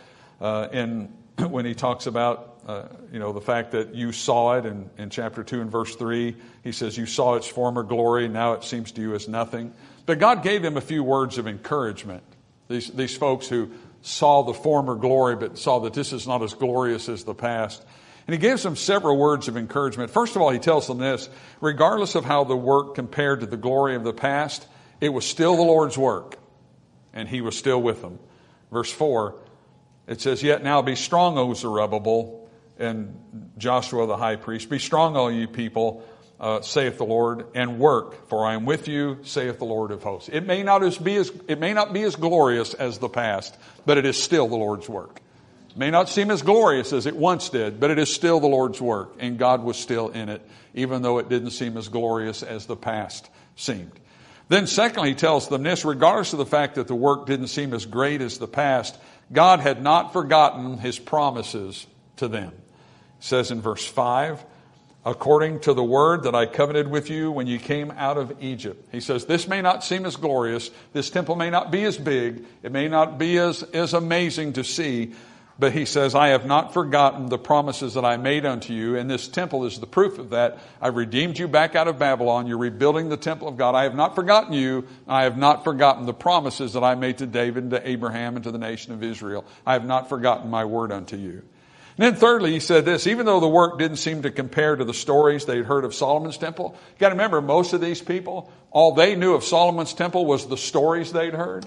when he talks about the fact that you saw it in chapter 2 and verse 3. He says, you saw its former glory, now it seems to you as nothing. But God gave him a few words of encouragement. These folks who saw the former glory but saw that this is not as glorious as the past. And he gives them several words of encouragement. First of all, he tells them this: regardless of how the work compared to the glory of the past, it was still the Lord's work, and he was still with them. Verse 4, it says, yet now be strong, O Zerubbabel, and Joshua the high priest. Be strong, all you people, saith the Lord, and work, for I am with you, saith the Lord of hosts. It may not be as glorious as the past, but it is still the Lord's work. It may not seem as glorious as it once did, but it is still the Lord's work, and God was still in it, even though it didn't seem as glorious as the past seemed. Then secondly, he tells them this: regardless of the fact that the work didn't seem as great as the past, God had not forgotten his promises to them. It says in verse 5, according to the word that I covenanted with you when you came out of Egypt. He says, this may not seem as glorious. This temple may not be as big. It may not be as amazing to see. But he says, I have not forgotten the promises that I made unto you. And this temple is the proof of that. I've redeemed you back out of Babylon. You're rebuilding the temple of God. I have not forgotten you. I have not forgotten the promises that I made to David and to Abraham and to the nation of Israel. I have not forgotten my word unto you. And then thirdly, he said this: even though the work didn't seem to compare to the stories they'd heard of Solomon's temple. You got to remember, most of these people, all they knew of Solomon's temple was the stories they'd heard.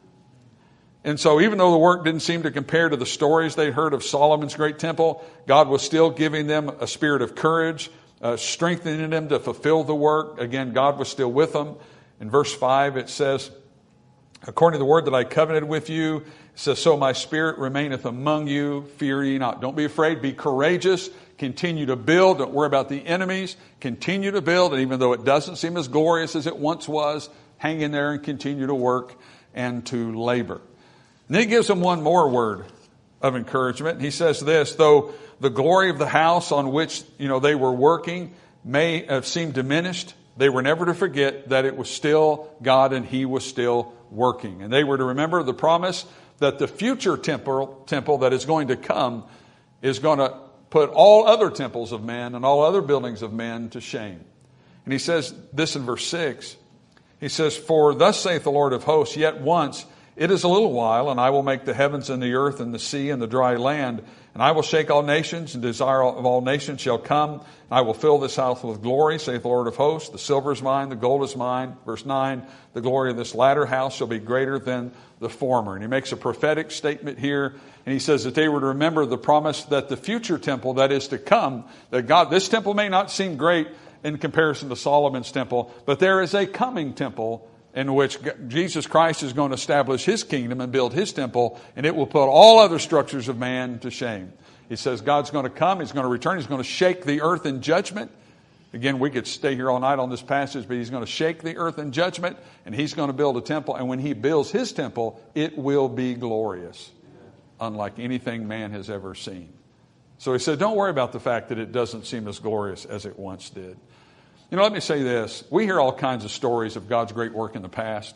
And so even though the work didn't seem to compare to the stories they heard of Solomon's great temple, God was still giving them a spirit of courage, strengthening them to fulfill the work. Again, God was still with them. In verse 5, it says, according to the word that I covenanted with you, it says, so my spirit remaineth among you, fear ye not. Don't be afraid, be courageous, continue to build, don't worry about the enemies, continue to build, and even though it doesn't seem as glorious as it once was, hang in there and continue to work and to labor. And then he gives them one more word of encouragement. He says this: though the glory of the house on which they were working may have seemed diminished, they were never to forget that it was still God and he was still working. And they were to remember the promise that the future temple that is going to come is going to put all other temples of men and all other buildings of men to shame. And he says this in verse 6. He says, for thus saith the Lord of hosts, yet once it is a little while, and I will make the heavens and the earth and the sea and the dry land, and I will shake all nations, and desire of all nations shall come, and I will fill this house with glory, saith the Lord of hosts. The silver is mine, the gold is mine. Verse 9, the glory of this latter house shall be greater than the former. And he makes a prophetic statement here, and he says that they were to remember the promise that the future temple that is to come, that God, this temple may not seem great in comparison to Solomon's temple, but there is a coming temple in which Jesus Christ is going to establish his kingdom and build his temple, and it will put all other structures of man to shame. He says God's going to come, he's going to return, he's going to shake the earth in judgment. Again, we could stay here all night on this passage, but he's going to shake the earth in judgment, and he's going to build a temple, and when he builds his temple, it will be glorious, unlike anything man has ever seen. So he said, don't worry about the fact that it doesn't seem as glorious as it once did. Let me say this. We hear all kinds of stories of God's great work in the past.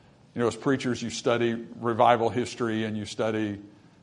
As preachers, you study revival history and you study,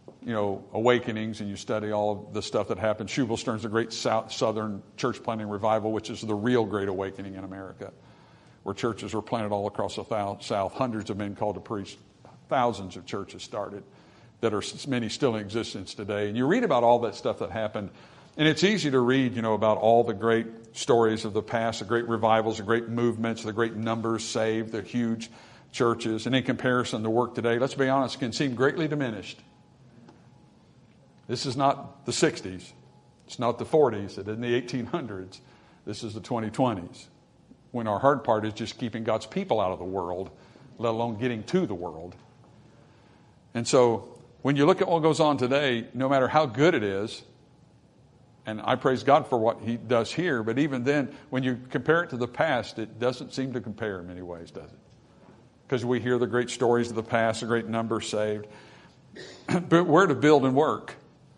awakenings, and you study all of the stuff that happened. Shubelstern's the great Southern church planting revival, which is the real great awakening in America, where churches were planted all across the South. Hundreds of men called to preach. Thousands of churches started that are many still in existence today. And you read about all that stuff that happened. And it's easy to read, about all the great stories of the past, the great revivals, the great movements, the great numbers saved, the huge churches. And in comparison, the work today, let's be honest, can seem greatly diminished. This is not the 60s. It's not the 40s. It isn't the 1800s. This is the 2020s, when our hard part is just keeping God's people out of the world, let alone getting to the world. And so when you look at what goes on today, no matter how good it is, and I praise God for what he does here, but even then, when you compare it to the past, it doesn't seem to compare in many ways, does it? Because we hear the great stories of the past, a great number saved. But we're to build and work.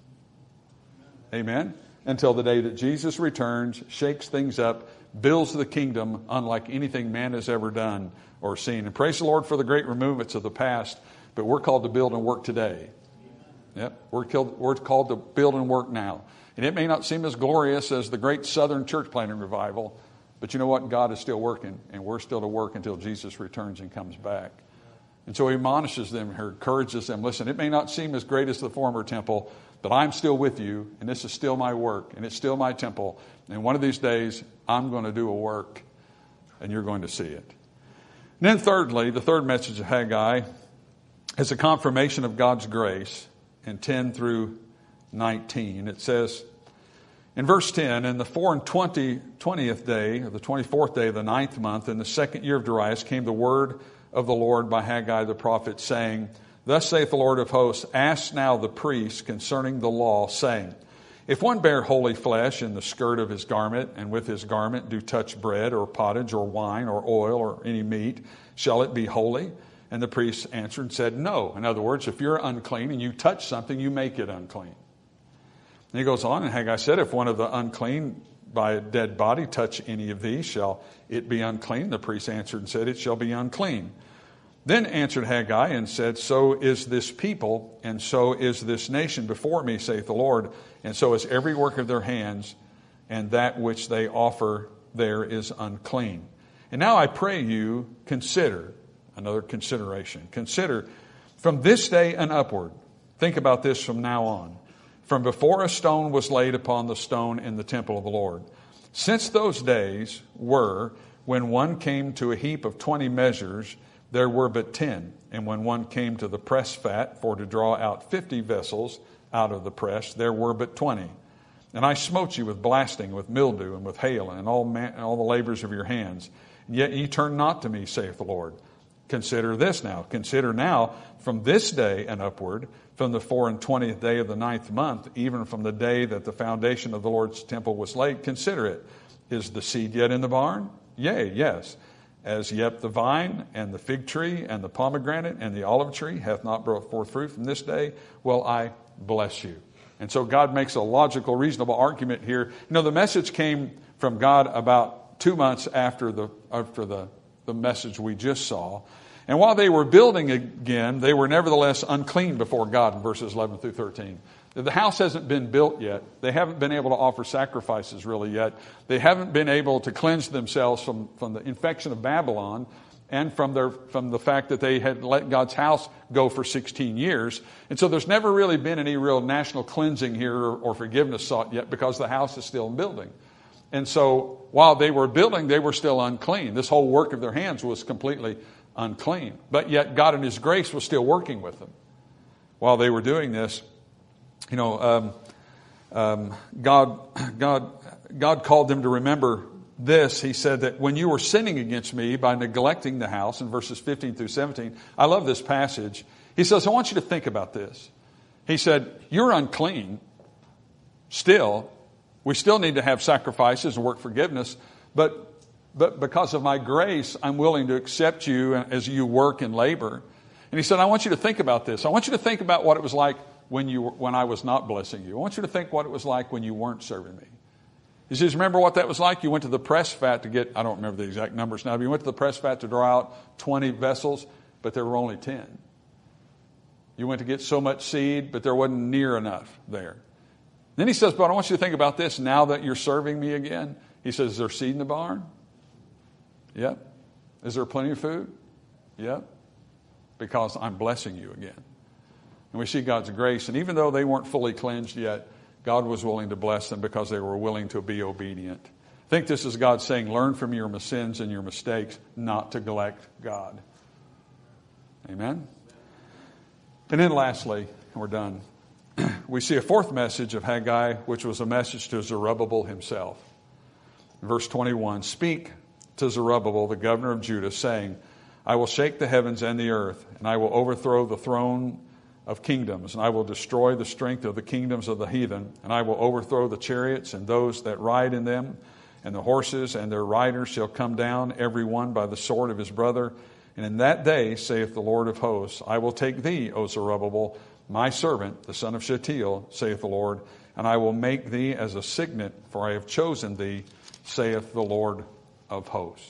Amen? Until the day that Jesus returns, shakes things up, builds the kingdom unlike anything man has ever done or seen. And praise the Lord for the great removements of the past, but we're called to build and work today. Yep, we're called to build and work now. And it may not seem as glorious as the great Southern church planting revival, but you know what? God is still working, and we're still to work until Jesus returns and comes back. And so he admonishes them, or encourages them, listen, it may not seem as great as the former temple, but I'm still with you, and this is still my work, and it's still my temple. And one of these days, I'm going to do a work, and you're going to see it. And then thirdly, the third message of Haggai is a confirmation of God's grace in 10 through 19. It says in verse 10, in the 20th day, or the 24th day of the 9th month, in the 2nd year of Darius, came the word of the Lord by Haggai the prophet, saying, Thus saith the Lord of hosts, ask now the priests concerning the law, saying, If one bear holy flesh in the skirt of his garment, and with his garment do touch bread, or pottage, or wine, or oil, or any meat, shall it be holy? And the priests answered and said, No. In other words, if you're unclean and you touch something, you make it unclean. And he goes on, and Haggai said, If one of the unclean by a dead body touch any of these, shall it be unclean? The priest answered and said, It shall be unclean. Then answered Haggai and said, So is this people, and so is this nation before me, saith the Lord, and so is every work of their hands, and that which they offer there is unclean. And now I pray you, consider, another consideration, consider from this day and upward, think about this from now on, from before a stone was laid upon the stone in the temple of the Lord. Since those days were when one came to a heap of 20 measures, there were but 10. And when one came to the press fat for to draw out 50 vessels out of the press, there were but 20. And I smote you with blasting, with mildew, and with hail, and all the labors of your hands. And yet ye turn not to me, saith the Lord. Consider this now. Consider now from this day and upward, from the 24th day of the 9th month, even from the day that the foundation of the Lord's temple was laid, consider it. Is the seed yet in the barn? Yea, yes. As yet the vine and the fig tree and the pomegranate and the olive tree hath not brought forth fruit from this day, will I bless you. And so God makes a logical, reasonable argument here. You know, the message came from God about 2 months after the message we just saw. And while they were building again, they were nevertheless unclean before God in verses 11 through 13. The house hasn't been built yet. They haven't been able to offer sacrifices really yet. They haven't been able to cleanse themselves from the infection of Babylon and from the fact that they had let God's house go for 16 years. And so there's never really been any real national cleansing here or forgiveness sought yet because the house is still in building. And so while they were building, they were still unclean. This whole work of their hands was completely unclean. But yet God in His grace was still working with them while they were doing this. You know, God called them to remember this. He said that when you were sinning against me by neglecting the house, in verses 15 through 17, I love this passage. He says, I want you to think about this. He said, you're unclean still. We still need to have sacrifices and work forgiveness, but because of my grace, I'm willing to accept you as you work and labor. And he said, I want you to think about this. I want you to think about what it was like when I was not blessing you. I want you to think what it was like when you weren't serving me. He says, remember what that was like? You went to the press vat to get, I don't remember the exact numbers now, but you went to the press vat to draw out 20 vessels, but there were only 10. You went to get so much seed, but there wasn't near enough there. Then he says, but I want you to think about this. Now that you're serving me again, he says, is there seed in the barn? Yep. Is there plenty of food? Yep. Because I'm blessing you again. And we see God's grace. And even though they weren't fully cleansed yet, God was willing to bless them because they were willing to be obedient. I think this is God saying, learn from your sins and your mistakes, not to neglect God. Amen? And then lastly, and we're done, we see a fourth message of Haggai, which was a message to Zerubbabel himself. In verse 21, speak to Zerubbabel, the governor of Judah, saying, I will shake the heavens and the earth, and I will overthrow the throne of kingdoms, and I will destroy the strength of the kingdoms of the heathen, and I will overthrow the chariots and those that ride in them, and the horses and their riders shall come down, every one by the sword of his brother. And in that day, saith the Lord of hosts, I will take thee, O Zerubbabel, my servant, the son of Shealtiel, saith the Lord, and I will make thee as a signet, for I have chosen thee, saith the Lord of hosts.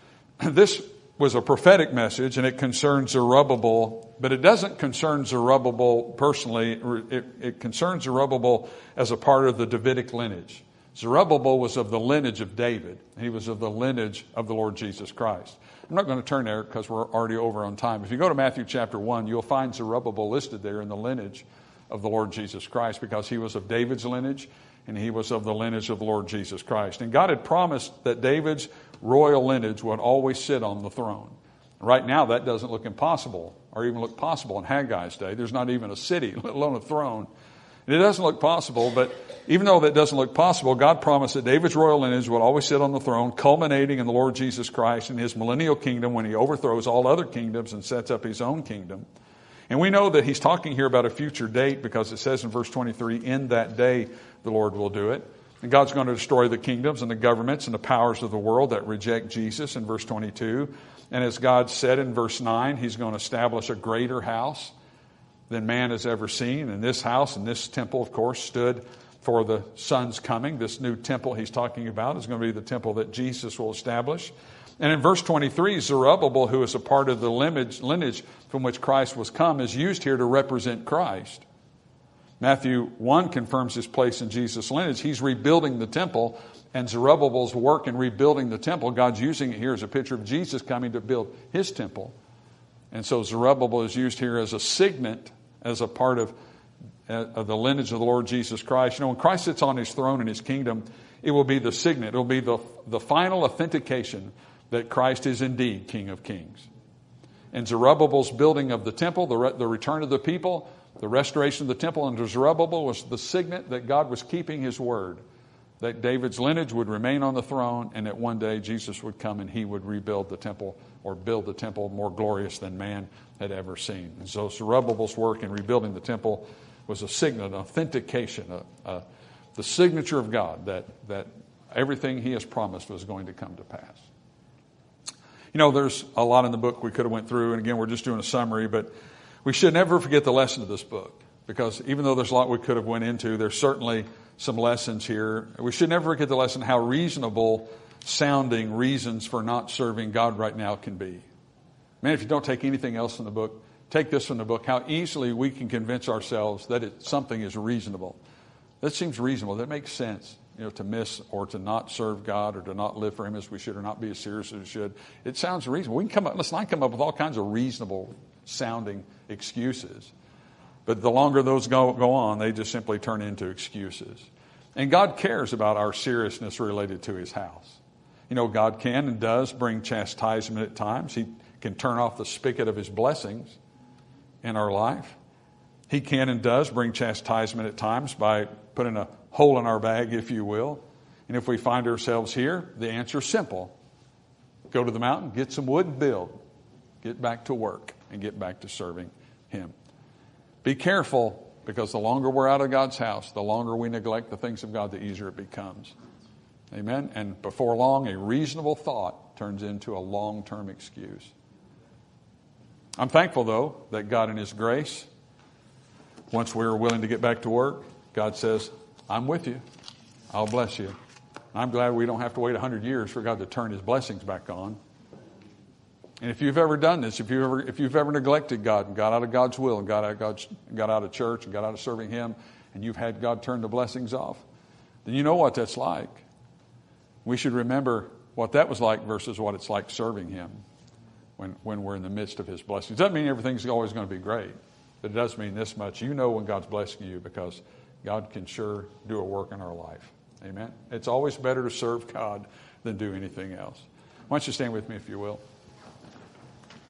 This was a prophetic message, and it concerns Zerubbabel, but it doesn't concern Zerubbabel personally. It concerns Zerubbabel as a part of the Davidic lineage. Zerubbabel was of the lineage of David. He was of the lineage of the Lord Jesus Christ. I'm not going to turn there because we're already over on time. If you go to Matthew chapter 1, you'll find Zerubbabel listed there in the lineage of the Lord Jesus Christ, because he was of David's lineage and he was of the lineage of the Lord Jesus Christ. And God had promised that David's royal lineage would always sit on the throne. Right now, that doesn't look impossible or even look possible in Haggai's day. There's not even a city, let alone a throne. And it doesn't look possible, but even though that doesn't look possible, God promised that David's royal lineage would always sit on the throne, culminating in the Lord Jesus Christ and his millennial kingdom when he overthrows all other kingdoms and sets up his own kingdom. And we know that he's talking here about a future date, because it says in verse 23, in that day the Lord will do it. And God's going to destroy the kingdoms and the governments and the powers of the world that reject Jesus in verse 22. And as God said in verse 9, he's going to establish a greater house than man has ever seen. And this house and this temple, of course, stood for the Son's coming. This new temple he's talking about is going to be the temple that Jesus will establish. And in verse 23, Zerubbabel, who is a part of the lineage from which Christ was come, is used here to represent Christ. Matthew 1 confirms his place in Jesus' lineage. He's rebuilding the temple, and Zerubbabel's work in rebuilding the temple, God's using it here as a picture of Jesus coming to build his temple. And so Zerubbabel is used here as a signet, as a part of the lineage of the Lord Jesus Christ. You know, when Christ sits on his throne in his kingdom, it will be the signet. It will be the final authentication that Christ is indeed King of Kings. And Zerubbabel's building of the temple, the return of the people, the restoration of the temple under Zerubbabel was the signet that God was keeping his word, that David's lineage would remain on the throne, and that one day Jesus would come and he would rebuild the temple, or build the temple more glorious than man had ever seen. And so Zerubbabel's work in rebuilding the temple was a signet, an authentication, the signature of God that everything he has promised was going to come to pass. You know, there's a lot in the book we could have went through, and again, we're just doing a summary, but we should never forget the lesson of this book, because even though there's a lot we could have went into, there's certainly some lessons here. We should never forget the lesson how reasonable sounding reasons for not serving God right now can be. Man, if you don't take anything else from the book, take this from the book, how easily we can convince ourselves that something is reasonable. That seems reasonable. That makes sense. You know, to miss or to not serve God or to not live for him as we should or not be as serious as we should. It sounds reasonable. Let's not come up with all kinds of reasonable sounding excuses. But the longer those go on, they just simply turn into excuses. And God cares about our seriousness related to his house. You know, God can and does bring chastisement at times. He can turn off the spigot of his blessings in our life. He can and does bring chastisement at times by putting a hole in our bag, if you will. And if we find ourselves here, the answer is simple. Go to the mountain, get some wood and build. Get back to work and get back to serving him. Be careful, because the longer we're out of God's house, the longer we neglect the things of God, the easier it becomes. Amen? And before long, a reasonable thought turns into a long-term excuse. I'm thankful, though, that God in his grace, once we're willing to get back to work, God says, I'm with you. I'll bless you. I'm glad we don't have to wait 100 years for God to turn his blessings back on. And if you've ever done this, if you've ever neglected God and got out of God's will and got out of church and got out of serving him, and you've had God turn the blessings off, then you know what that's like. We should remember what that was like versus what it's like serving him when we're in the midst of his blessings. It doesn't mean everything's always going to be great, but it does mean this much. You know when God's blessing you, because God can sure do a work in our life. Amen? It's always better to serve God than do anything else. Why don't you stand with me if you will?